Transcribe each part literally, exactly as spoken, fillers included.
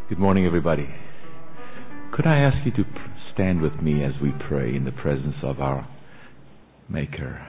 Good morning, everybody. Could I ask you to stand with me as we pray in the presence of our Maker?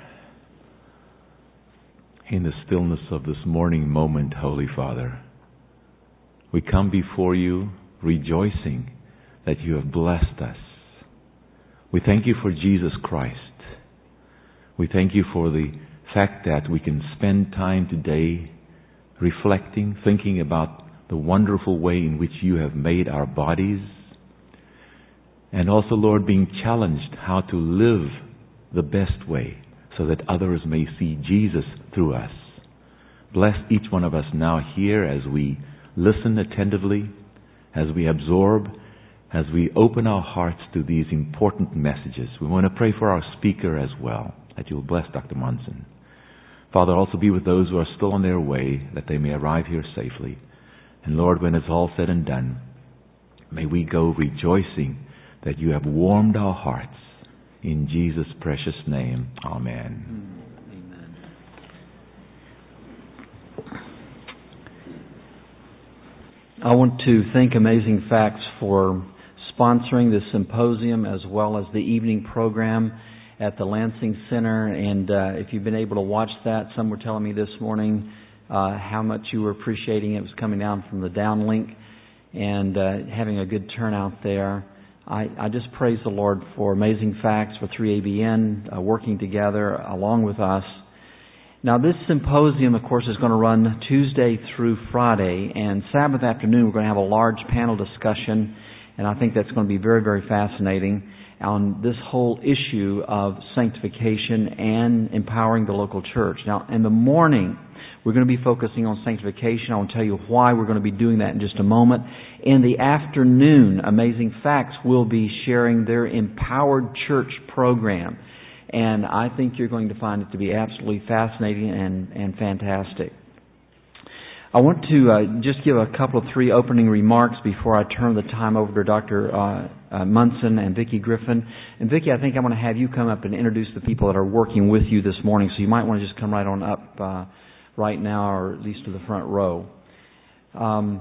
In the stillness of this morning moment, Holy Father, we come before you rejoicing that you have blessed us. We thank you for Jesus Christ. We thank you for the fact that we can spend time today reflecting, thinking about the wonderful way in which you have made our bodies, and also, Lord, being challenged how to live the best way so that others may see Jesus through us. Bless each one of us now here as we listen attentively, as we absorb, as we open our hearts to these important messages. We want to pray for our speaker as well, that you'll bless Doctor Monson. Father, also be with those who are still on their way, that they may arrive here safely. And Lord, when it's all said and done, may we go rejoicing that you have warmed our hearts. In Jesus' precious name, amen. Amen. I want to thank Amazing Facts for sponsoring this symposium as well as the evening program at the Lansing Center. And uh, if you've been able to watch that, some were telling me this morning Uh, how much you were appreciating it. It was coming down from the downlink and uh, having a good turnout there. I, I just praise the Lord for Amazing Facts, for three A B N, uh, working together along with us. Now this symposium, of course, is going to run Tuesday through Friday, and Sabbath afternoon we're going to have a large panel discussion, and I think that's going to be very, very fascinating on this whole issue of sanctification and empowering the local church. Now, in the morning, we're going to be focusing on sanctification. I will tell you why we're going to be doing that in just a moment. In the afternoon, Amazing Facts will be sharing their Empowered Church program. And I think you're going to find it to be absolutely fascinating and, and fantastic. I want to uh, just give a couple of three opening remarks before I turn the time over to Doctor Uh, uh, Munson and Vicki Griffin. And Vicki, I think I'm going to have you come up and introduce the people that are working with you this morning. So you might want to just come right on up uh, right now, or at least to the front row. Um,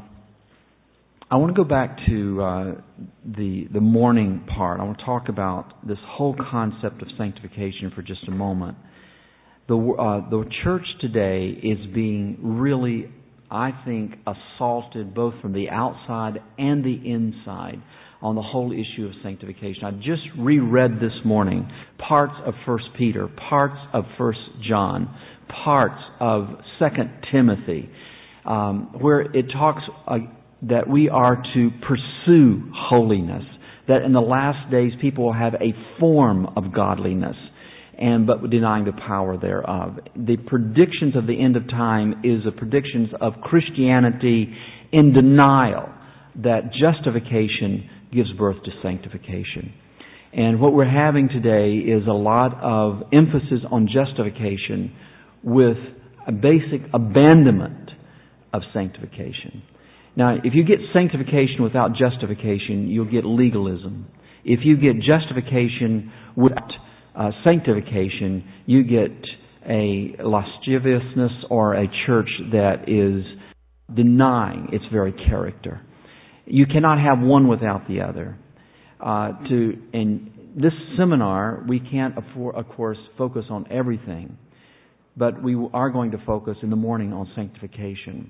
I want to go back to uh, the the morning part. I want to talk about this whole concept of sanctification for just a moment. The uh, the church today is being really, I think, assaulted both from the outside and the inside on the whole issue of sanctification. I just reread this morning parts of First Peter, parts of First John, parts of Second Timothy, um, where it talks uh, that we are to pursue holiness, that in the last days people will have a form of godliness, and but denying the power thereof. The predictions of the end of time is the predictions of Christianity in denial that justification gives birth to sanctification. And what we're having today is a lot of emphasis on justification with a basic abandonment of sanctification. Now, if you get sanctification without justification, you'll get legalism. If you get justification without uh, sanctification, you get a lasciviousness or a church that is denying its very character. You cannot have one without the other. Uh, to in this seminar, we can't, afford, of course, focus on everything, but we are going to focus in the morning on sanctification.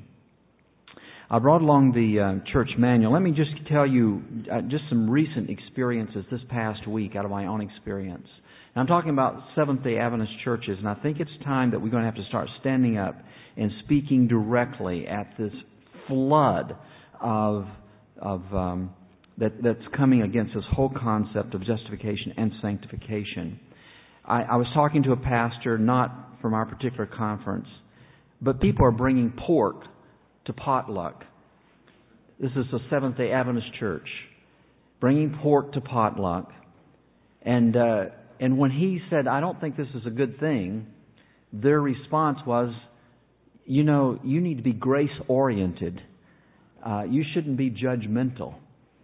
I brought along the uh, church manual. Let me just tell you uh, just some recent experiences this past week out of my own experience. Now, I'm talking about Seventh-day Adventist churches, and I think it's time that we're going to have to start standing up and speaking directly at this flood of of um, that, that's coming against this whole concept of justification and sanctification. I, I was talking to a pastor, not from our particular conference, but people are bringing pork to potluck. This is a Seventh-day Adventist church bringing pork to potluck, and uh, and when he said, "I don't think this is a good thing," their response was, "You know, you need to be grace-oriented. Uh, you shouldn't be judgmental."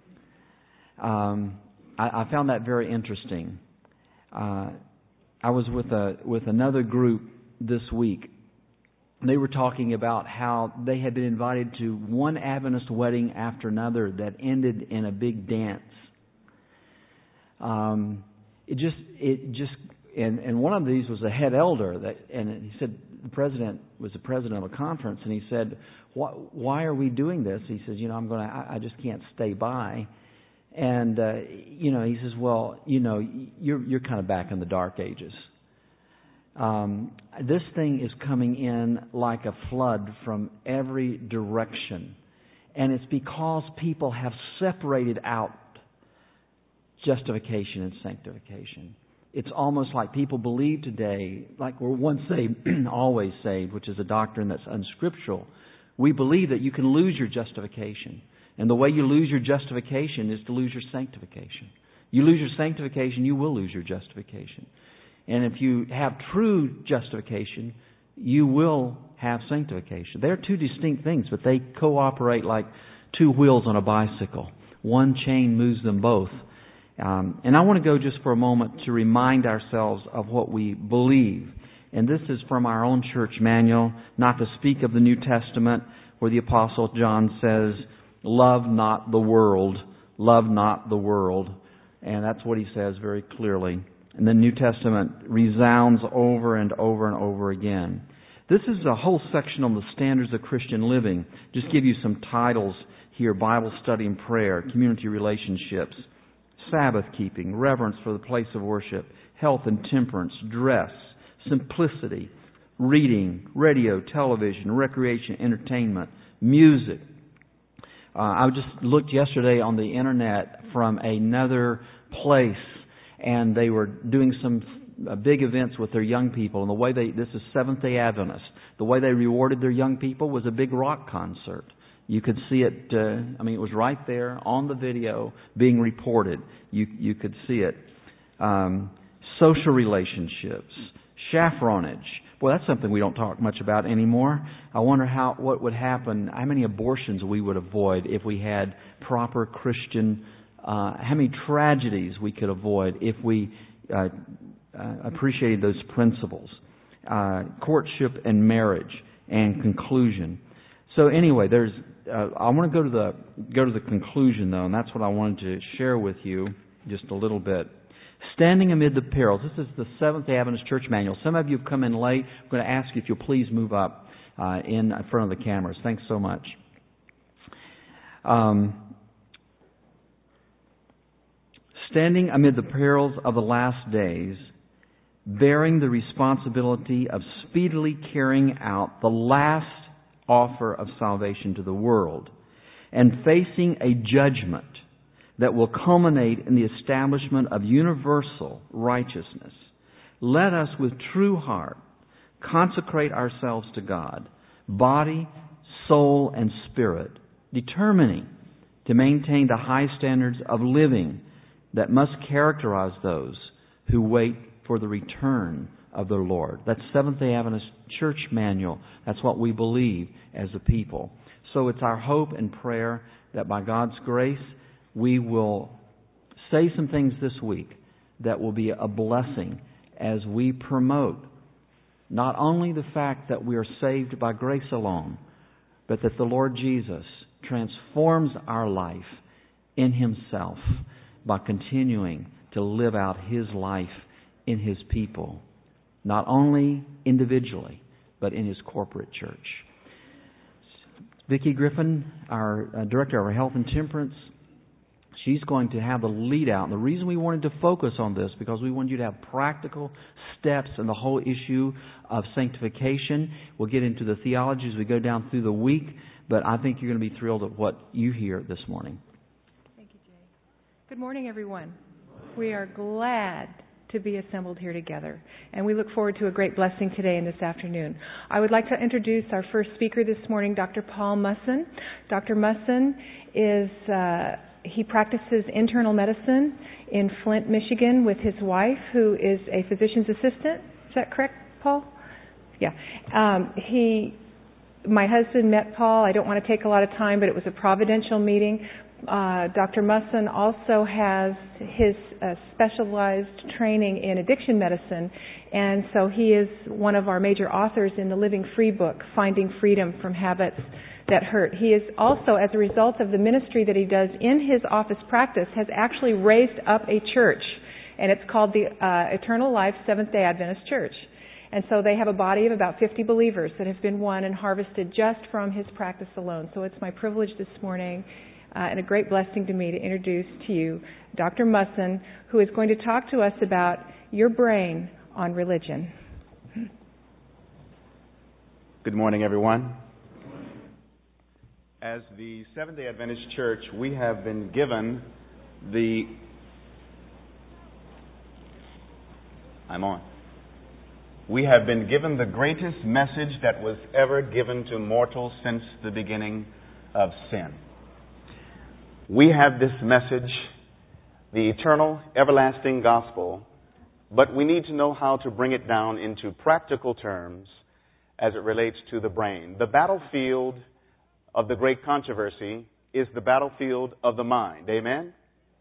Um, I, I found that very interesting. Uh, I was with a with another group this week, they were talking about how they had been invited to one Adventist wedding after another that ended in a big dance. Um, it just, it just, and, and one of these was a head elder that, and he said the president was the president of a conference, and he said, "Why, why are we doing this?" He says, "You know, I'm going to, I, I just can't stay by." And uh, you know, he says, "Well, you know, you're you're kind of back in the dark ages. Um, this thing is coming in like a flood from every direction, and it's because people have separated out justification and sanctification. It's almost like people believe today, like we're once saved, always saved, which is a doctrine that's unscriptural. We believe that you can lose your justification. And the way you lose your justification is to lose your sanctification. You lose your sanctification, you will lose your justification. And if you have true justification, you will have sanctification. They're two distinct things, but they cooperate like two wheels on a bicycle. One chain moves them both. Um, and I want to go just for a moment to remind ourselves of what we believe. And this is from our own church manual, not to speak of the New Testament, where the Apostle John says, "Love not the world, love not the world." And that's what he says very clearly. And the New Testament resounds over and over and over again. This is a whole section on the standards of Christian living. Just give you some titles here: Bible study and prayer, community relationships, Sabbath keeping, reverence for the place of worship, health and temperance, dress, simplicity, reading, radio, television, recreation, entertainment, music. Uh, I just looked yesterday on the internet from another place, and they were doing some uh, big events with their young people. And the way they, this is Seventh-day Adventist, the way they rewarded their young people was a big rock concert. You could see it, uh, I mean, it was right there on the video being reported. You you could see it. Um, social relationships, chaperonage. Boy, that's something we don't talk much about anymore. I wonder how what would happen, how many abortions we would avoid if we had proper Christian, uh, how many tragedies we could avoid if we uh, uh, appreciated those principles. Uh, courtship and marriage and conclusion. So anyway, there's. Uh, I want to go to the go to the conclusion though, and that's what I wanted to share with you just a little bit. Standing amid the perils. This is the Seventh-day Adventist Church Manual. Some of you have come in late. I'm going to ask you if you'll please move up uh, in front of the cameras. Thanks so much. Um, standing amid the perils of the last days, bearing the responsibility of speedily carrying out the last offer of salvation to the world, and facing a judgment that will culminate in the establishment of universal righteousness, let us with true heart consecrate ourselves to God, body, soul, and spirit, determining to maintain the high standards of living that must characterize those who wait for the return of the Lord. That's Seventh-day Adventist Church Manual. That's what we believe as a people. So it's our hope and prayer that by God's grace we will say some things this week that will be a blessing as we promote not only the fact that we are saved by grace alone, but that the Lord Jesus transforms our life in Himself by continuing to live out His life in His people, not only individually, but in His corporate church. Vicki Griffin, our uh, Director of our Health and Temperance, she's going to have the lead out. And the reason we wanted to focus on this, because we wanted you to have practical steps in the whole issue of sanctification. We'll get into the theology as we go down through the week, but I think you're going to be thrilled at what you hear this morning. Thank you, Jay. Good morning, everyone. We are glad to be assembled here together, and we look forward to a great blessing today and this afternoon. I would like to introduce our first speaker this morning, Doctor Paul Musson. Doctor Musson is, uh, he practices internal medicine in Flint, Michigan with his wife, who is a physician's assistant. Is that correct, Paul? Yeah. Um, he, my husband met Paul. I don't want to take a lot of time, but it was a providential meeting. Uh, Doctor Musson also has his uh, specialized training in addiction medicine, and so he is one of our major authors in the Living Free book, Finding Freedom from Habits That Hurt. He is also, as a result of the ministry that he does in his office practice, has actually raised up a church, and it's called the uh, Eternal Life Seventh-day Adventist Church. And so they have a body of about fifty believers that have been won and harvested just from his practice alone. So it's my privilege this morning uh, and a great blessing to me to introduce to you Doctor Musson, who is going to talk to us about your brain on religion. Good morning, everyone. As the Seventh-day Adventist Church, we have been given the... I'm on. We have been given the greatest message that was ever given to mortals since the beginning of sin. We have this message, the eternal, everlasting gospel, but we need to know how to bring it down into practical terms as it relates to the brain. The battlefield of the great controversy is the battlefield of the mind. Amen?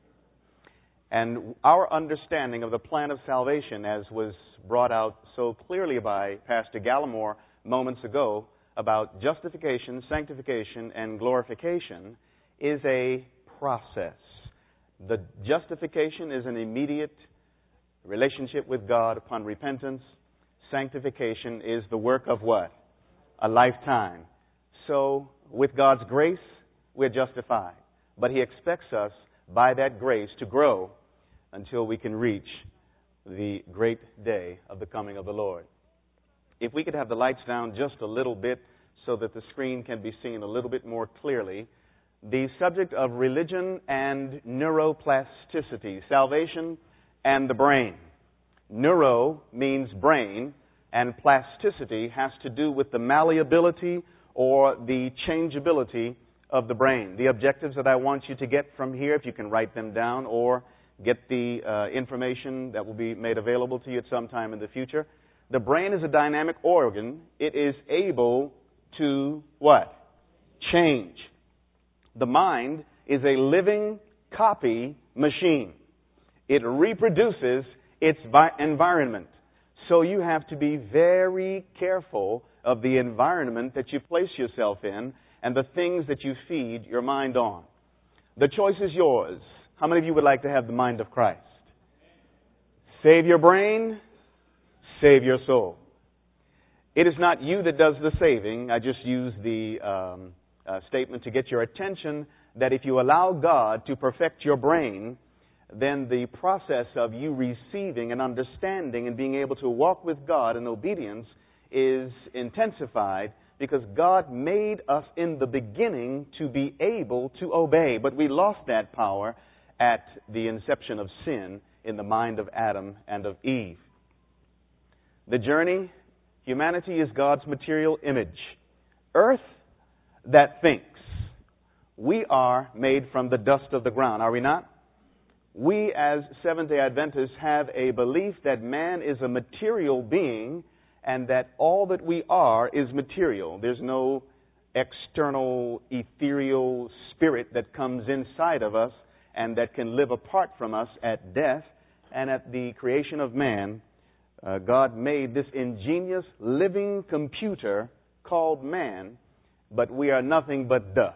And our understanding of the plan of salvation, as was brought out so clearly by Pastor Gallimore moments ago about justification, sanctification, and glorification, is a process. The justification is an immediate relationship with God upon repentance. Sanctification is the work of what? A lifetime. So, with God's grace, we're justified. But He expects us, by that grace, to grow until we can reach the great day of the coming of the Lord. If we could have the lights down just a little bit so that the screen can be seen a little bit more clearly. The subject of religion and neuroplasticity, salvation and the brain. Neuro means brain, and plasticity has to do with the malleability or the changeability of the brain. The objectives that I want you to get from here, if you can write them down or get the uh, information that will be made available to you at some time in the future. The brain is a dynamic organ. It is able to what? Change. The mind is a living copy machine. It reproduces its vi- environment. So you have to be very careful of the environment that you place yourself in and the things that you feed your mind on. The choice is yours. How many of you would like to have the mind of Christ? Save your brain, save your soul. It is not you that does the saving. I just use the um, uh, statement to get your attention that if you allow God to perfect your brain, then the process of you receiving and understanding and being able to walk with God in obedience is intensified, because God made us in the beginning to be able to obey. But we lost that power at the inception of sin in the mind of Adam and of Eve. The journey, humanity is God's material image. Earth that thinks. We are made from the dust of the ground, are we not? We as Seventh-day Adventists have a belief that man is a material being and that all that we are is material. There's no external ethereal spirit that comes inside of us and that can live apart from us at death. And at the creation of man, uh, God made this ingenious living computer called man, but we are nothing but dust.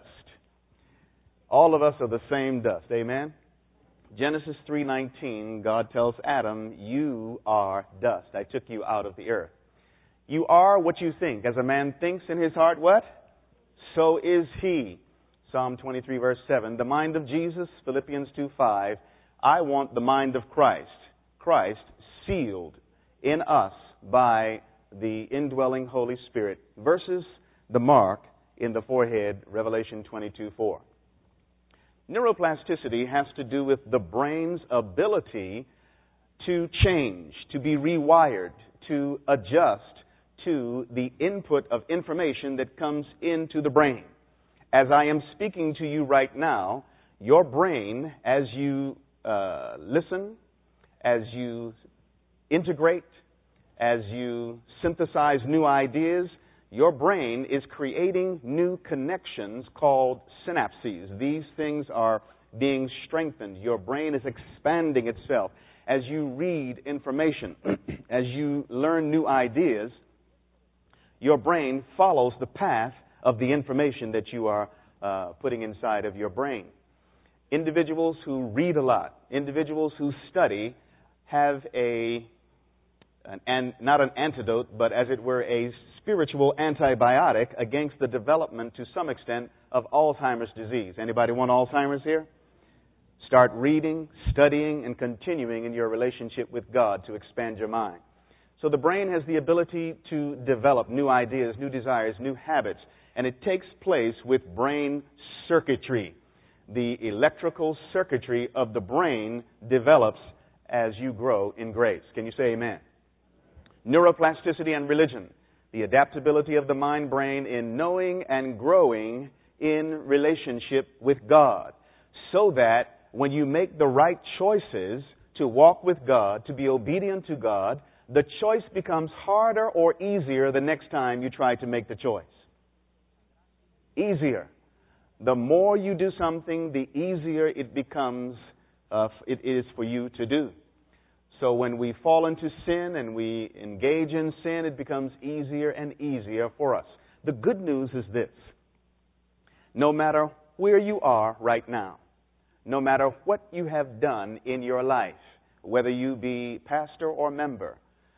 All of us are the same dust. Amen? Genesis three nineteen, God tells Adam, you are dust. I took you out of the earth. You are what you think. As a man thinks in his heart, what? So is he. Psalm twenty-three, verse seven. The mind of Jesus, Philippians two five. I want the mind of Christ. Christ sealed in us by the indwelling Holy Spirit versus the mark in the forehead, Revelation twenty-two four. Neuroplasticity has to do with the brain's ability to change, to be rewired, to adjust to the input of information that comes into the brain. As I am speaking to you right now, your brain, as you uh, listen, as you integrate, as you synthesize new ideas, your brain is creating new connections called synapses. These things are being strengthened. Your brain is expanding itself. As you read information, as you learn new ideas, your brain follows the path of the information that you are uh, putting inside of your brain. Individuals who read a lot, individuals who study, have a, an, an, not an antidote, but as it were, a spiritual antibiotic against the development, to some extent, of Alzheimer's disease. Anybody want Alzheimer's here? Start reading, studying, and continuing in your relationship with God to expand your mind. So the brain has the ability to develop new ideas, new desires, new habits, and it takes place with brain circuitry. The electrical circuitry of the brain develops as you grow in grace. Can you say amen? Neuroplasticity and religion. The adaptability of the mind-brain in knowing and growing in relationship with God, so that when you make the right choices to walk with God, to be obedient to God, the choice becomes harder or easier the next time you try to make the choice. Easier. The more you do something, the easier it becomes, uh, it is for you to do. So when we fall into sin and we engage in sin, it becomes easier and easier for us. The good news is this. No matter where you are right now, no matter what you have done in your life, whether you be pastor or member,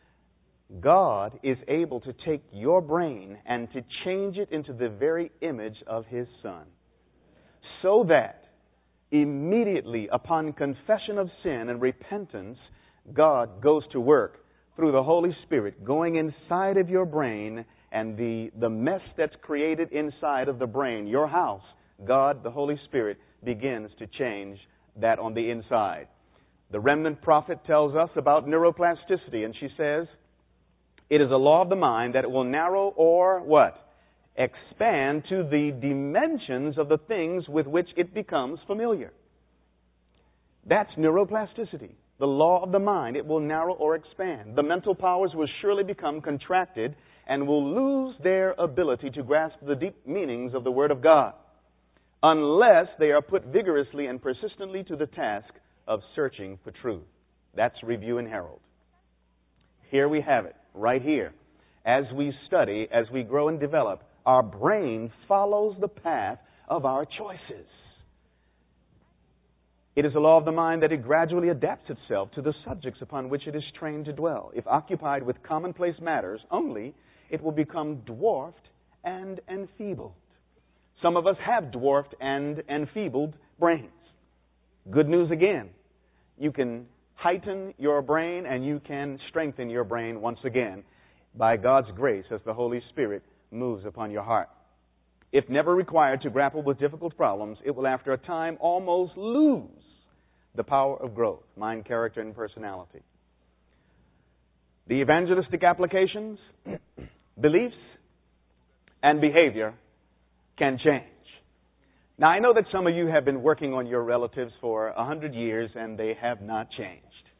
God is able to take your brain and to change it into the very image of His Son, so that immediately upon confession of sin and repentance, God goes to work through the Holy Spirit, going inside of your brain, and the, the mess that's created inside of the brain, your house, God, the Holy Spirit, begins to change that on the inside. The remnant prophet tells us about neuroplasticity, and she says, it is a law of the mind that it will narrow or what? Expand to the dimensions of the things with which it becomes familiar. That's neuroplasticity. The law of the mind. It will narrow or expand. The mental powers will surely become contracted and will lose their ability to grasp the deep meanings of the Word of God, unless they are put vigorously and persistently to the task of searching for truth. That's Review and Herald. Here we have it, right here. As we study, as we grow and develop, our brain follows the path of our choices. It is a law of the mind that it gradually adapts itself to the subjects upon which it is trained to dwell. If occupied with commonplace matters only, it will become dwarfed and enfeebled. Some of us have dwarfed and enfeebled brains. Good news again. You can heighten your brain and you can strengthen your brain once again by God's grace as the Holy Spirit moves upon your heart. If never required to grapple with difficult problems, it will after a time almost lose the power of growth, mind, character, and personality. The evangelistic applications, beliefs, and behavior can change. Now, I know that some of you have been working on your relatives for a hundred years and they have not changed.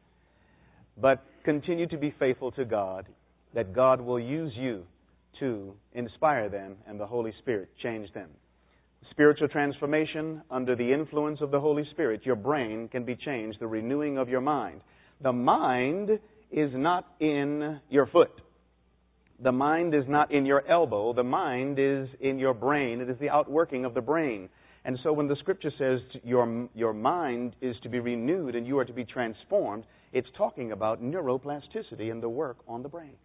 But continue to be faithful to God, that God will use you to inspire them and the Holy Spirit change them. Spiritual transformation under the influence of the Holy Spirit, your brain can be changed, the renewing of your mind. The mind is not in your foot. The mind is not in your elbow. The mind is in your brain. It is the outworking of the brain. And so when the Scripture says your, your mind is to be renewed and you are to be transformed, it's talking about neuroplasticity and the work on the brain.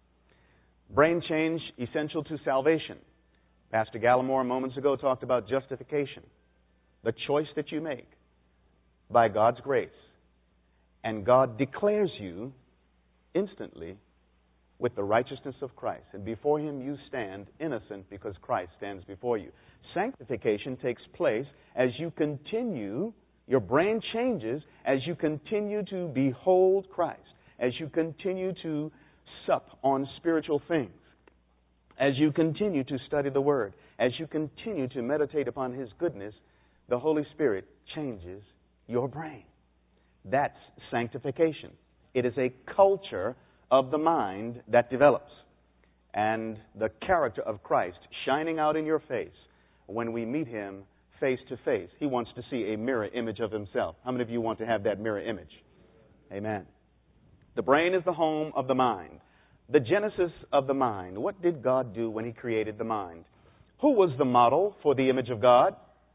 Brain change essential to salvation. Pastor Gallimore moments ago talked about justification, the choice that you make by God's grace. And God declares you instantly with the righteousness of Christ. And before Him you stand innocent because Christ stands before you. Sanctification takes place as you continue, your brain changes as you continue to behold Christ, as you continue to sup on spiritual things, as you continue to study the Word, as you continue to meditate upon His goodness, the Holy Spirit changes your brain. That's sanctification. It is a culture of the mind that develops. and the character of Christ shining out in your face when we meet Him face to face. He wants to see a mirror image of Himself. How many of you want to have that mirror image? Amen. The brain is the home of the mind, the genesis of the mind. What did God do when He created the mind? Who was the model for the image of God?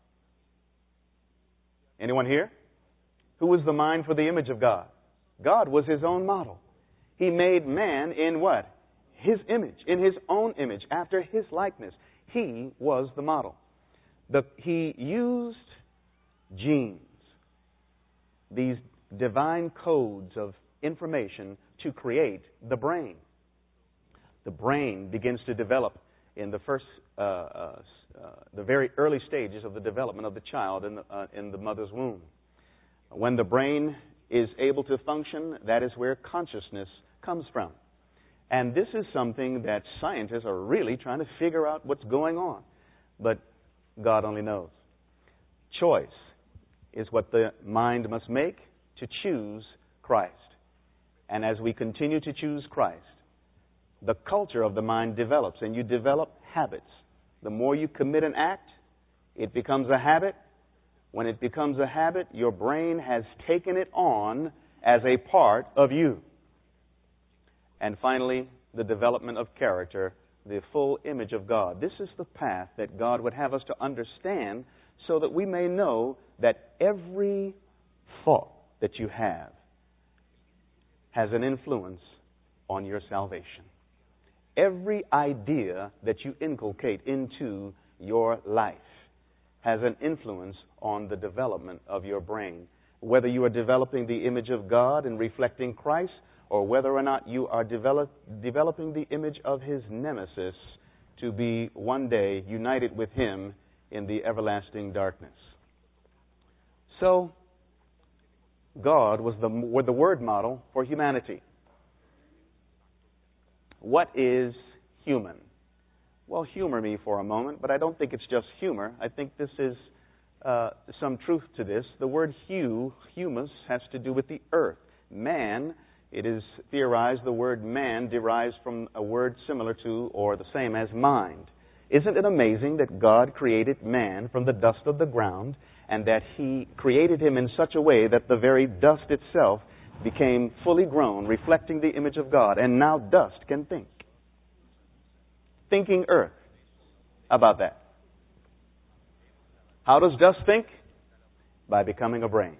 Anyone here? Who was the mind for the image of God? God was His own model. He made man in what? His image, in His own image, after His likeness. He was the model. The, he used genes, these divine codes of information, to create the brain. The brain begins to develop in the first, uh, uh, uh, the very early stages of the development of the child in the, uh, in the mother's womb. When the brain is able to function, that is where consciousness comes from. And this is something that scientists are really trying to figure out what's going on. But God only knows. Choice is what the mind must make to choose Christ. And as we continue to choose Christ, the culture of the mind develops, and you develop habits. The more you commit an act, it becomes a habit. When it becomes a habit, your brain has taken it on as a part of you. And finally, the development of character, the full image of God. This is the path that God would have us to understand so that we may know that every thought that you have has an influence on your salvation. Every idea that you inculcate into your life has an influence on the development of your brain. Whether you are developing the image of God and reflecting Christ, or whether or not you are develop, developing the image of His nemesis to be one day united with Him in the everlasting darkness. So, God was the, was the word model for humanity. What is human? Well, humor me for a moment, but I don't think it's just humor. I think this is uh, some truth to this. The word hu, humus, has to do with the earth. Man, it is theorized the word man derives from a word similar to or the same as mind. Isn't it amazing that God created man from the dust of the ground, and that He created him in such a way that the very dust itself became fully grown, reflecting the image of God, and now dust can think. Thinking earth. How about that? How does dust think? By becoming a brain.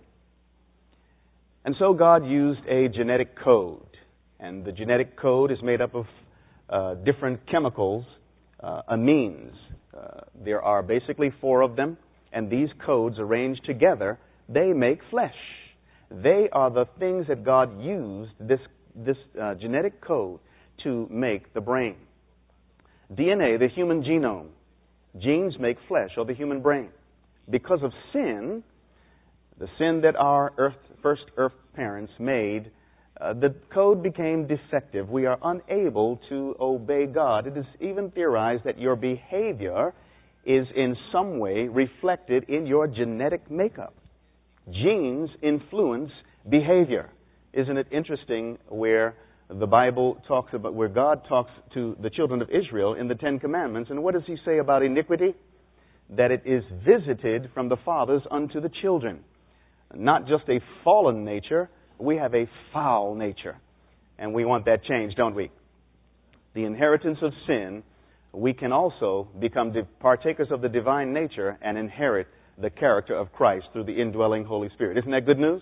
And so God used a genetic code. And the genetic code is made up of uh, different chemicals, uh, amines. Uh, there are basically four of them. And these codes arranged together, they make flesh. They are the things that God used, this, this uh, genetic code, to make the brain. D N A, the human genome. Genes make flesh, or the human brain. Because of sin, the sin that our earth, first earth parents made, uh, the code became defective. We are unable to obey God. It is even theorized that your behavior is in some way reflected in your genetic makeup. Genes influence behavior. Isn't it interesting where the Bible talks about, where God talks to the children of Israel in the Ten Commandments, and what does He say about iniquity? That it is visited from the fathers unto the children. Not just a fallen nature, we have a foul nature. And we want that changed, don't we? The inheritance of sin, we can also become partakers of the divine nature and inherit the character of Christ through the indwelling Holy Spirit. Isn't that good news?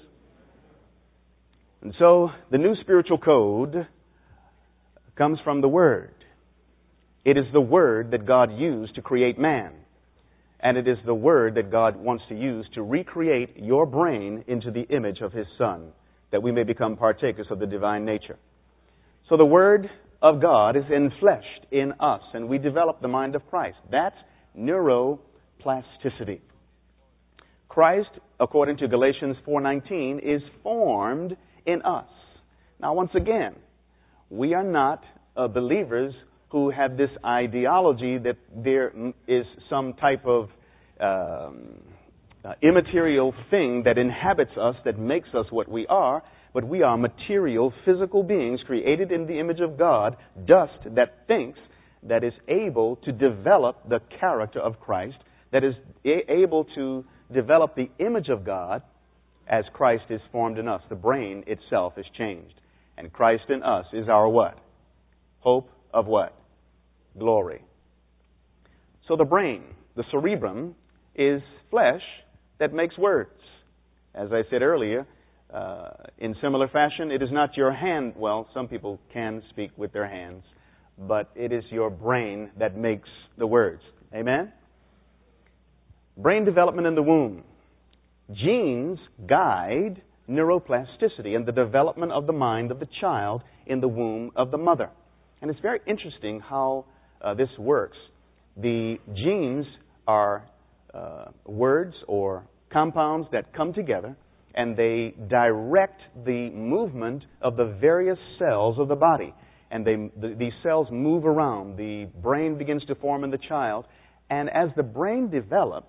And so, the new spiritual code comes from the Word. It is the Word that God used to create man. And it is the Word that God wants to use to recreate your brain into the image of His Son, that we may become partakers of the divine nature. So the Word of God is enfleshed in us, and we develop the mind of Christ. That's neuroplasticity. Christ, according to Galatians four nineteen, is formed in us. Now, once again, we are not uh, believers who have this ideology that there is some type of um, uh, immaterial thing that inhabits us, that makes us what we are. but we are material, physical beings created in the image of God, dust that thinks, that is able to develop the character of Christ, that is a- able to develop the image of God as Christ is formed in us. The brain itself is changed. And Christ in us is our what? Hope of what? Glory. So the brain, the cerebrum, is flesh that makes words. As I said earlier, uh, in similar fashion, it is not your hand. Well, some people can speak with their hands, but it is your brain that makes the words. Amen? Brain development in the womb. Genes guide neuroplasticity and the development of the mind of the child in the womb of the mother. And it's very interesting how uh, this works. The genes are uh, words or compounds that come together, and they direct the movement of the various cells of the body. And they, the, these cells move around. The brain begins to form in the child. And as the brain develops,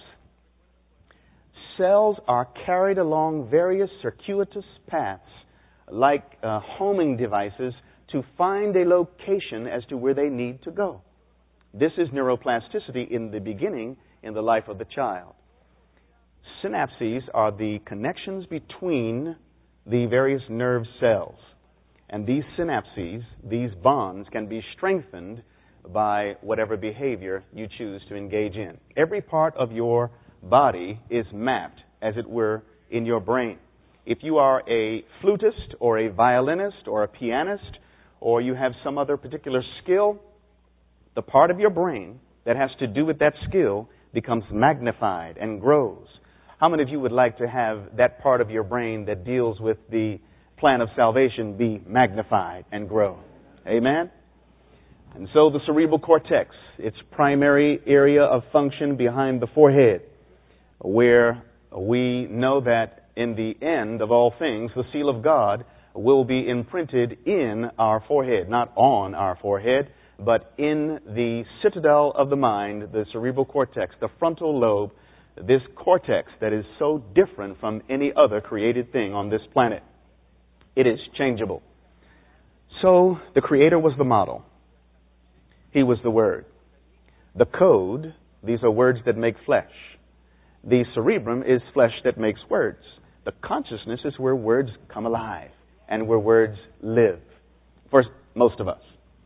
cells are carried along various circuitous paths, like uh, homing devices, to find a location as to where they need to go. This is neuroplasticity in the beginning in the life of the child. Synapses are the connections between the various nerve cells. And these synapses, these bonds, can be strengthened by whatever behavior you choose to engage in. Every part of your body is mapped, as it were, in your brain. If you are a flutist or a violinist or a pianist, or you have some other particular skill, the part of your brain that has to do with that skill becomes magnified and grows. How many of you would like to have that part of your brain that deals with the plan of salvation be magnified and grow? Amen? And so the cerebral cortex, its primary area of function behind the forehead, where we know that in the end of all things, the seal of God will be imprinted in our forehead, not on our forehead, but in the citadel of the mind, the cerebral cortex, the frontal lobe, this cortex that is so different from any other created thing on this planet. It is changeable. So the Creator was the model. He was the Word. The code, these are words that make flesh. The cerebrum is flesh that makes words. The consciousness is where words come alive and where words live, for most of us.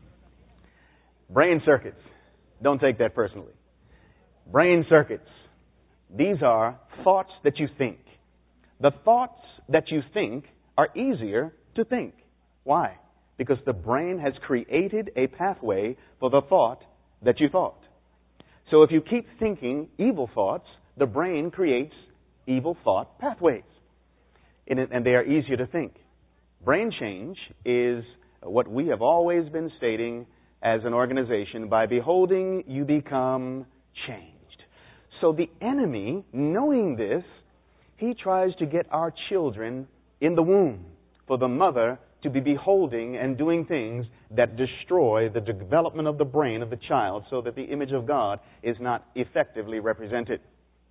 Brain circuits. Don't take that personally. Brain circuits. These are thoughts that you think. The thoughts that you think are easier to think. Why? Because the brain has created a pathway for the thought that you thought. So if you keep thinking evil thoughts, the brain creates evil thought pathways. And they are easier to think. Brain change is what we have always been stating as an organization. By beholding, you become changed. So the enemy, knowing this, he tries to get our children in the womb for the mother to be beholding and doing things that destroy the development of the brain of the child so that the image of God is not effectively represented.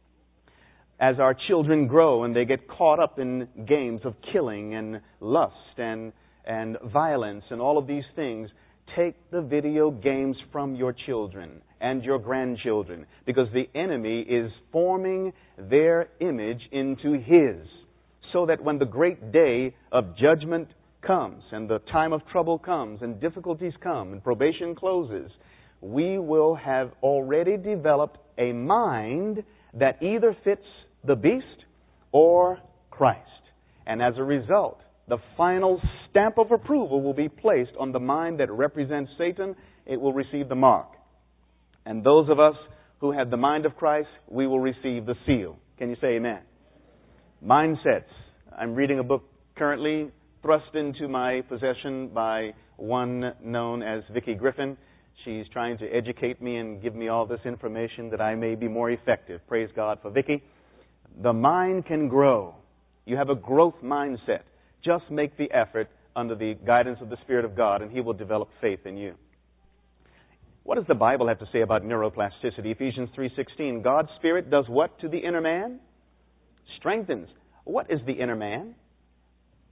As our children grow and they get caught up in games of killing and lust and, and violence and all of these things, take the video games from your children and your grandchildren, because the enemy is forming their image into his, so that when the great day of judgment comes and the time of trouble comes and difficulties come and probation closes, we will have already developed a mind that either fits the beast or Christ. And as a result, the final stamp of approval will be placed on the mind that represents Satan. It will receive the mark. And those of us who have the mind of Christ, we will receive the seal. Can you say amen? Mindsets. I'm reading a book currently thrust into my possession by one known as Vicki Griffin. She's trying to educate me and give me all this information that I may be more effective. Praise God for Vicki. The mind can grow. You have a growth mindset. Just make the effort under the guidance of the Spirit of God, and He will develop faith in you. What does the Bible have to say about neuroplasticity? Ephesians three sixteen, God's Spirit does what to the inner man? Strengthens. What is the inner man?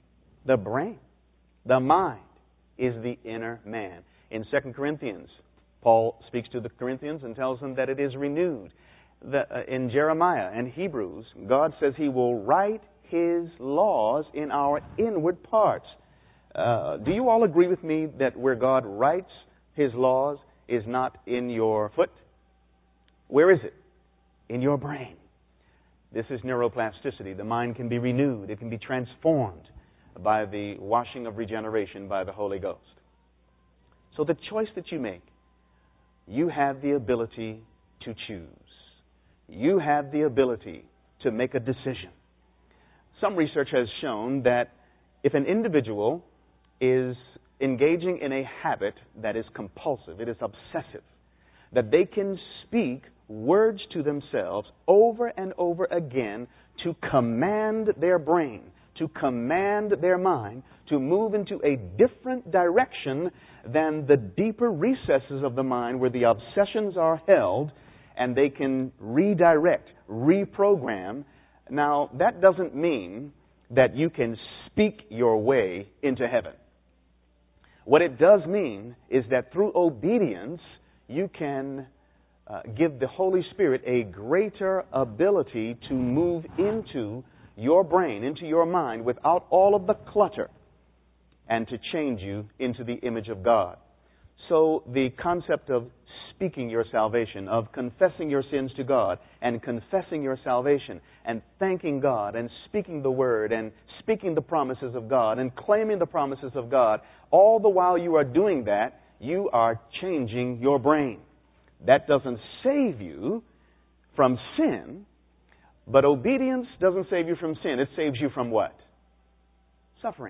The brain, the mind, is the inner man. In Second Corinthians, Paul speaks to the Corinthians and tells them that it is renewed. The, uh, in Jeremiah and Hebrews, God says He will write His laws in our inward parts. Uh, do you all agree with me that where God writes His laws is not in your foot? Where is it? In your brain. This is neuroplasticity. The mind can be renewed. It can be transformed by the washing of regeneration by the Holy Ghost. So the choice that you make, you have the ability to choose. You have the ability to make a decision. Some research has shown that if an individual is engaging in a habit that is compulsive, it is obsessive, that they can speak words to themselves over and over again to command their brain, to command their mind, to move into a different direction than the deeper recesses of the mind where the obsessions are held, and they can redirect, reprogram. Now, that doesn't mean that you can speak your way into heaven. What it does mean is that through obedience, you can uh, give the Holy Spirit a greater ability to move into your brain, into your mind, without all of the clutter, and to change you into the image of God. So the concept of speaking your salvation, of confessing your sins to God, and confessing your salvation, and thanking God, and speaking the Word, and speaking the promises of God, and claiming the promises of God, all the while you are doing that, you are changing your brain. That doesn't save you from sin, but obedience doesn't save you from sin. It saves you from what? Suffering.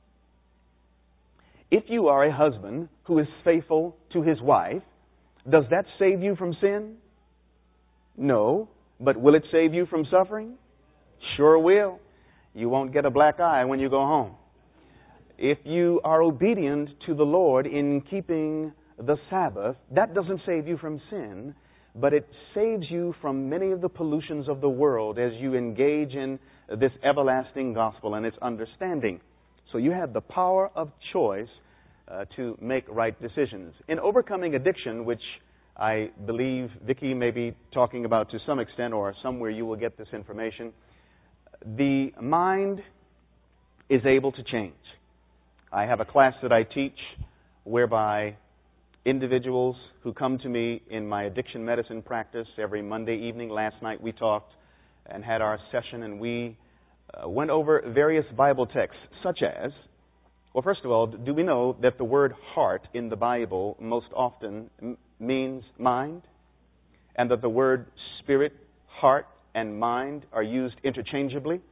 If you are a husband who is faithful to his wife, does that save you from sin? No. But will it save you from suffering? Sure will. You won't get a black eye when you go home. If you are obedient to the Lord in keeping the Sabbath, that doesn't save you from sin, but it saves you from many of the pollutions of the world as you engage in this everlasting gospel and its understanding. So you have the power of choice uh, to make right decisions. In overcoming addiction, which I believe Vicki may be talking about to some extent, or somewhere you will get this information, the mind is able to change. I have a class that I teach whereby individuals who come to me in my addiction medicine practice every Monday evening. Last night we talked and had our session, and we uh, went over various Bible texts, such as, well, first of all, do we know that the word heart in the Bible most often m- means mind? And that the word spirit, heart, and mind are used interchangeably?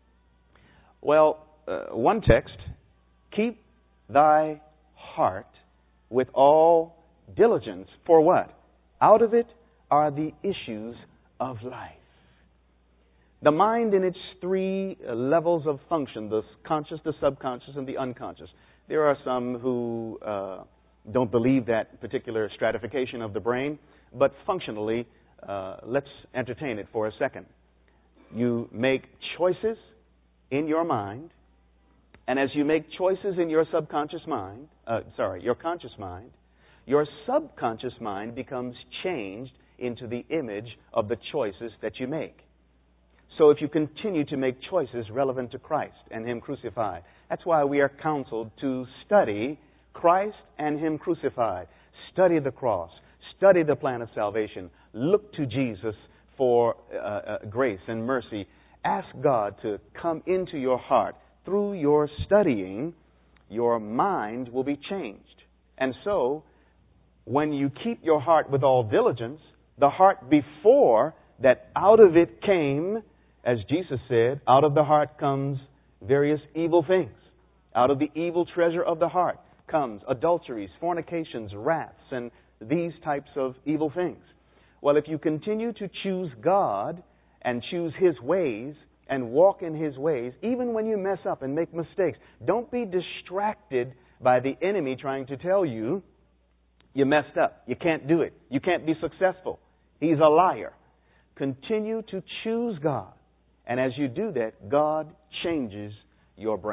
Well, uh, one text, keep thy heart with all diligence. For what? Out of it are the issues of life. The mind in its three levels of function, the conscious, the subconscious, and the unconscious. There are some who uh, don't believe that particular stratification of the brain, but functionally, uh, let's entertain it for a second. You make choices in your mind, and as you make choices in your subconscious mind, uh, sorry, your conscious mind, your subconscious mind becomes changed into the image of the choices that you make. So if you continue to make choices relevant to Christ and Him crucified, that's why we are counseled to study Christ and Him crucified. Study the cross. Study the plan of salvation. Look to Jesus for uh, uh, grace and mercy. Ask God to come into your heart. Through your studying, your mind will be changed. And so, when you keep your heart with all diligence, the heart before that out of it came, as Jesus said, out of the heart comes various evil things. Out of the evil treasure of the heart comes adulteries, fornications, wraths, and these types of evil things. Well, if you continue to choose God and choose His ways and walk in His ways, even when you mess up and make mistakes, don't be distracted by the enemy trying to tell you you messed up, you can't do it, you can't be successful. He's a liar. Continue to choose God. And as you do that, God changes your brain.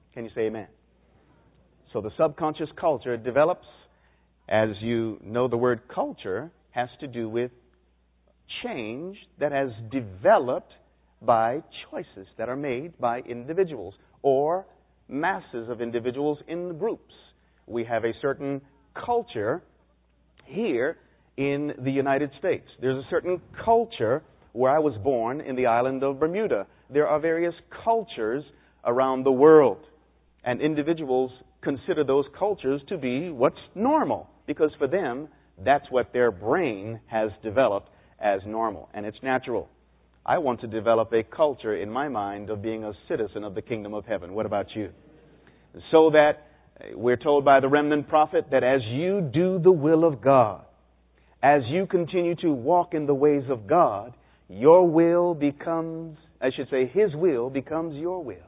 Can you say amen? So the subconscious culture develops. As you know, the word culture has to do with change that has developed by choices that are made by individuals or masses of individuals in groups. We have a certain culture here in the United States. There's a certain culture where I was born in the island of Bermuda. There are various cultures around the world, and individuals consider those cultures to be what's normal, because for them, that's what their brain has developed as normal, and it's natural. I want to develop a culture in my mind of being a citizen of the kingdom of heaven. What about you? So that we're told by the remnant prophet that as you do the will of God, as you continue to walk in the ways of God, your will becomes, I should say, His will becomes your will.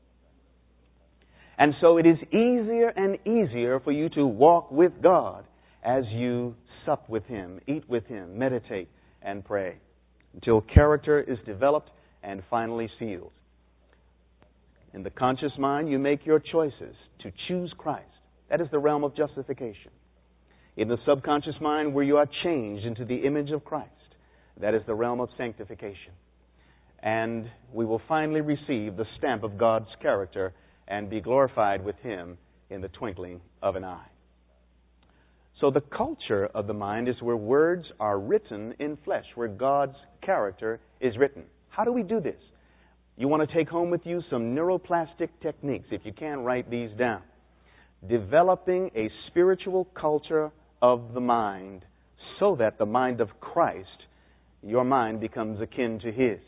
And so it is easier and easier for you to walk with God as you sup with Him, eat with Him, meditate, and pray, until character is developed and finally sealed. In the conscious mind, you make your choices to choose Christ. That is the realm of justification. In the subconscious mind, where you are changed into the image of Christ, that is the realm of sanctification. And we will finally receive the stamp of God's character and be glorified with Him in the twinkling of an eye. So the culture of the mind is where words are written in flesh, where God's character is written. How do we do this? You want to take home with you some neuroplastic techniques. If you can, write these down. Developing a spiritual culture of the mind so that the mind of Christ, your mind, becomes akin to His.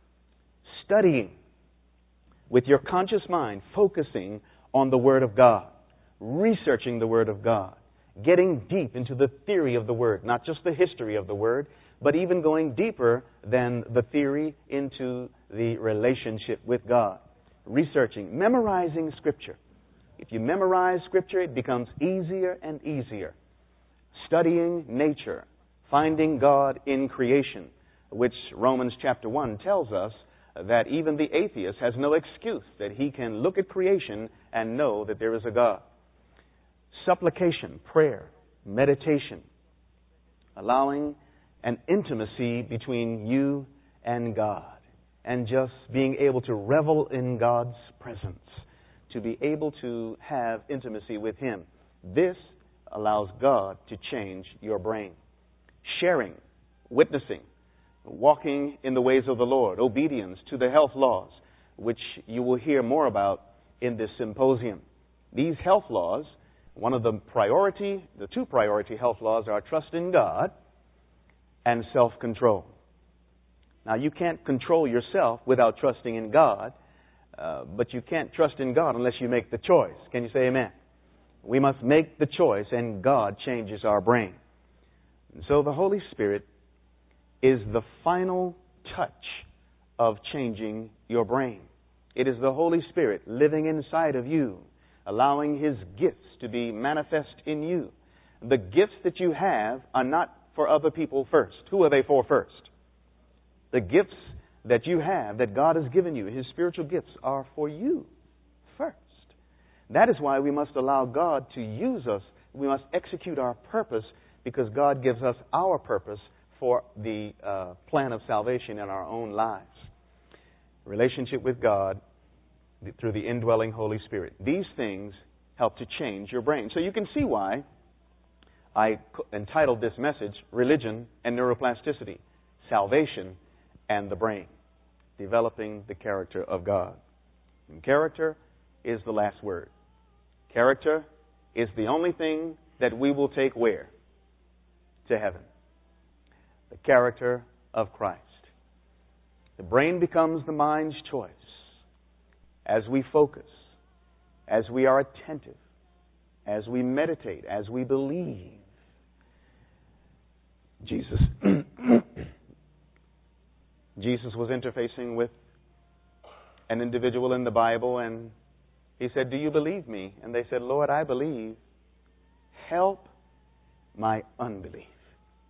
Studying with your conscious mind, focusing on the Word of God, researching the Word of God, getting deep into the theory of the Word, not just the history of the Word, but even going deeper than the theory into the relationship with God. Researching, memorizing Scripture. If you memorize Scripture, it becomes easier and easier. Studying nature, finding God in creation, which Romans chapter one tells us that even the atheist has no excuse, that he can look at creation and know that there is a God. Supplication, prayer, meditation, allowing an intimacy between you and God, and just being able to revel in God's presence, to be able to have intimacy with Him. This allows God to change your brain. Sharing, witnessing, walking in the ways of the Lord, obedience to the health laws, which you will hear more about in this symposium. These health laws, one of the priority, the two priority health laws are trust in God and self-control. Now, you can't control yourself without trusting in God, uh, but you can't trust in God unless you make the choice. Can you say amen? We must make the choice, and God changes our brain. And so the Holy Spirit is the final touch of changing your brain. It is the Holy Spirit living inside of you, allowing His gifts to be manifest in you. The gifts that you have are not for other people first. Who are they for first? The gifts that you have, that God has given you, His spiritual gifts, are for you first. That is why we must allow God to use us. We must execute our purpose, because God gives us our purpose for the uh, plan of salvation in our own lives. Relationship with God through the indwelling Holy Spirit. These things help to change your brain. So you can see why I entitled this message, Religion and Neuroplasticity, Salvation and the Brain, Developing the Character of God. And character is the last word. Character is the only thing that we will take where? To heaven. The character of Christ. The brain becomes the mind's choice as we focus, as we are attentive, as we meditate, as we believe. Jesus Jesus was interfacing with an individual in the Bible, and He said, "Do you believe me?" And they said, "Lord, I believe. Help my unbelief."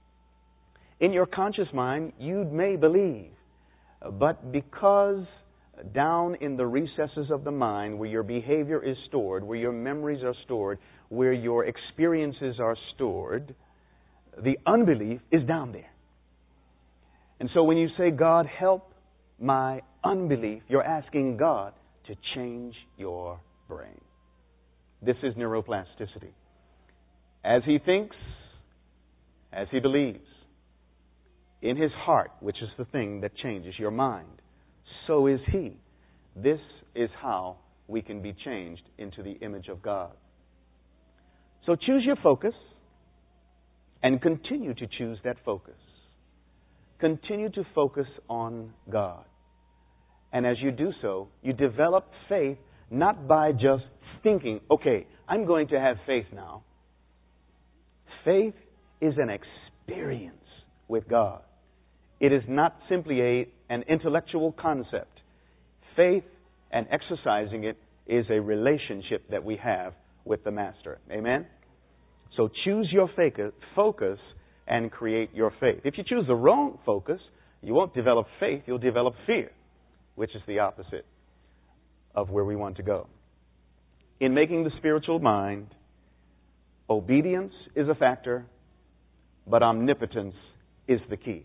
In your conscious mind, you may believe, but because down in the recesses of the mind where your behavior is stored, where your memories are stored, where your experiences are stored, the unbelief is down there. And so when you say, God, help my unbelief, you're asking God to change your brain. This is neuroplasticity. As he thinks, as he believes, in his heart, which is the thing that changes your mind, so is he. This is how we can be changed into the image of God. So choose your focus and continue to choose that focus. Continue to focus on God. And as you do so, you develop faith not by just thinking, okay, I'm going to have faith now. Faith is an experience with God. It is not simply a, an intellectual concept. Faith and exercising it is a relationship that we have with the Master. Amen? So choose your focus and create your faith. If you choose the wrong focus, you won't develop faith, you'll develop fear, which is the opposite of where we want to go. In making the spiritual mind, obedience is a factor, but omnipotence is the key.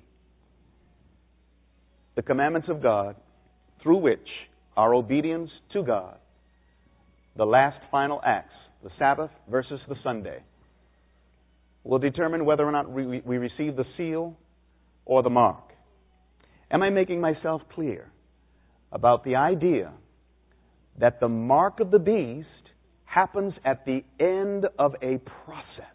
The commandments of God, through which our obedience to God, the last final acts, the Sabbath versus the Sunday, will determine whether or not we, we receive the seal or the mark. Am I making myself clear about the idea that the mark of the beast happens at the end of a process?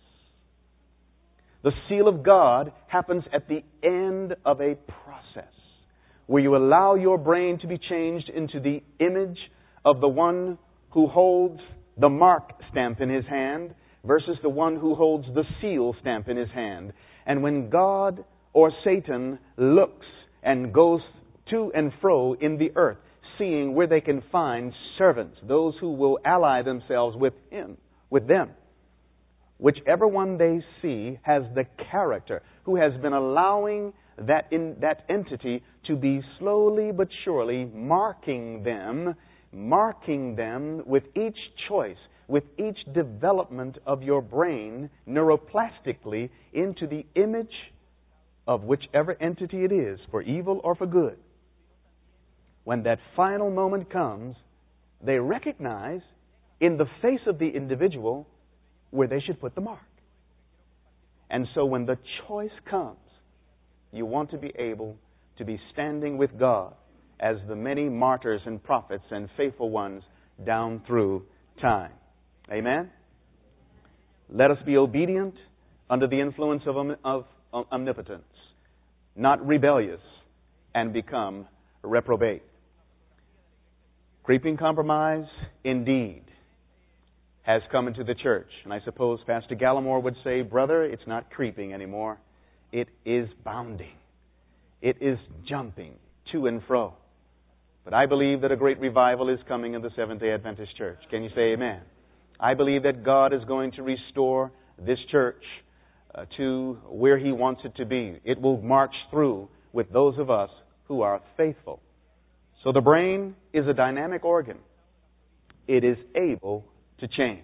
The seal of God happens at the end of a process, where you allow your brain to be changed into the image of the one who holds the mark stamp in his hand versus the one who holds the seal stamp in his hand. And when God or Satan looks and goes to and fro in the earth, seeing where they can find servants, those who will ally themselves with him, with them, whichever one they see has the character, who has been allowing that in that entity to be slowly but surely marking them, marking them with each choice, with each development of your brain neuroplastically into the image of whichever entity it is, for evil or for good. When that final moment comes, they recognize in the face of the individual where they should put the mark. And so when the choice comes, you want to be able to be standing with God as the many martyrs and prophets and faithful ones down through time. Amen? Let us be obedient under the influence of, of, of omnipotence, not rebellious and become reprobate. Creeping compromise, indeed, has come into the church. And I suppose Pastor Gallimore would say, brother, it's not creeping anymore. It is bounding. It is jumping to and fro. But I believe that a great revival is coming in the Seventh-day Adventist Church. Can you say amen? I believe that God is going to restore this church uh, to where He wants it to be. It will march through with those of us who are faithful. So the brain is a dynamic organ. It is able to change.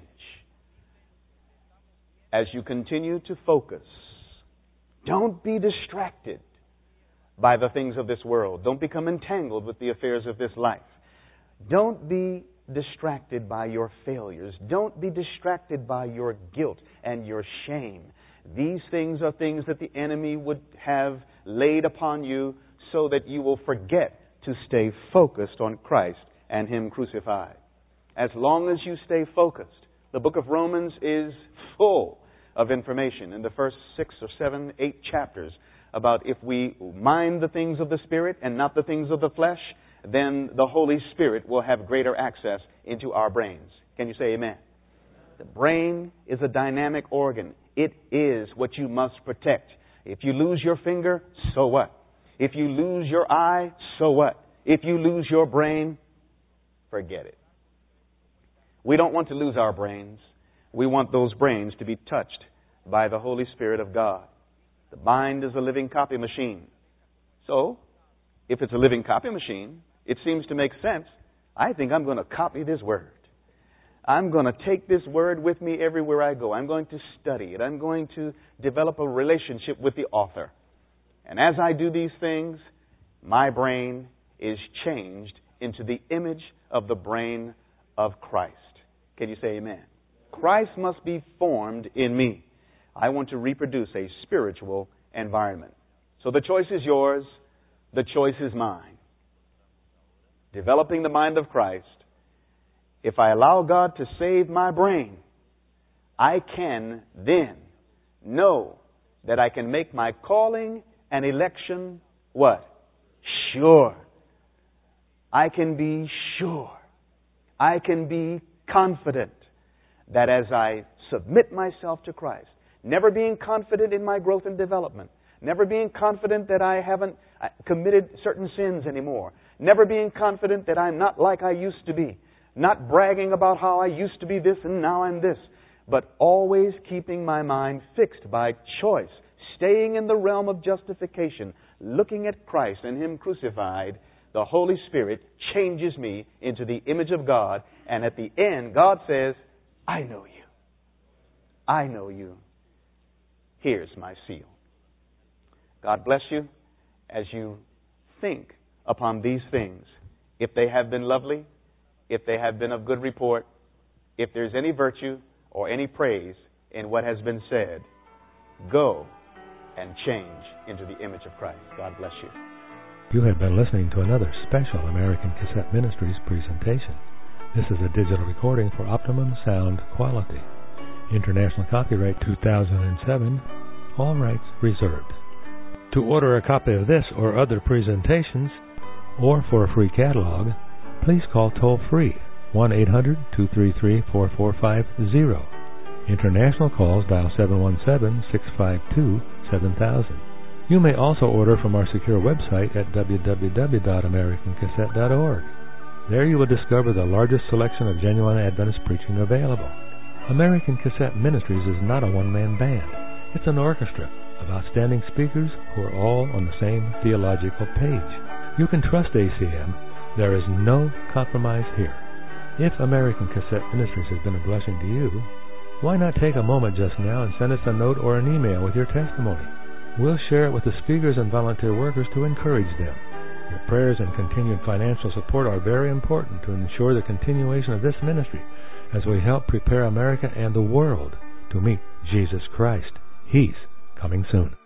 As you continue to focus, don't be distracted by the things of this world. Don't become entangled with the affairs of this life. Don't be distracted by your failures. Don't be distracted by your guilt and your shame. These things are things that the enemy would have laid upon you so that you will forget to stay focused on Christ and Him crucified. As long as you stay focused, the book of Romans is full of information in the first six or seven, eight chapters about if we mind the things of the Spirit and not the things of the flesh, then the Holy Spirit will have greater access into our brains. Can you say amen? The brain is a dynamic organ. It is what you must protect. If you lose your finger, so what? If you lose your eye, so what? If you lose your brain, forget it. We don't want to lose our brains. We want those brains to be touched by the Holy Spirit of God. The mind is a living copy machine. So, if it's a living copy machine, it seems to make sense. I think I'm going to copy this word. I'm going to take this word with me everywhere I go. I'm going to study it. I'm going to develop a relationship with the author. And as I do these things, my brain is changed into the image of the brain of Christ. Can you say amen? Christ must be formed in me. I want to reproduce a spiritual environment. So the choice is yours. The choice is mine. Developing the mind of Christ. If I allow God to save my brain, I can then know that I can make my calling and election what? Sure. I can be sure. I can be confident that as I submit myself to Christ, never being confident in my growth and development, never being confident that I haven't committed certain sins anymore, never being confident that I'm not like I used to be, not bragging about how I used to be this and now I'm this, but always keeping my mind fixed by choice, staying in the realm of justification, looking at Christ and Him crucified. The Holy Spirit changes me into the image of God, and at the end, God says, I know you. I know you. Here's my seal. God bless you as you think upon these things. If they have been lovely, if they have been of good report, if there's any virtue or any praise in what has been said, go and change into the image of Christ. God bless you. You have been listening to another special American Cassette Ministries presentation. This is a digital recording for optimum sound quality. International copyright two thousand seven. All rights reserved. To order a copy of this or other presentations, or for a free catalog, please call toll-free one eight hundred two three three four four five zero. International calls dial seven one seven six five two seven thousand. You may also order from our secure website at w w w dot american cassette dot org. There you will discover the largest selection of genuine Adventist preaching available. American Cassette Ministries is not a one-man band. It's an orchestra of outstanding speakers who are all on the same theological page. You can trust A C M. There is no compromise here. If American Cassette Ministries has been a blessing to you, why not take a moment just now and send us a note or an email with your testimony? We'll share it with the speakers and volunteer workers to encourage them. Your prayers and continued financial support are very important to ensure the continuation of this ministry as we help prepare America and the world to meet Jesus Christ. He's coming soon.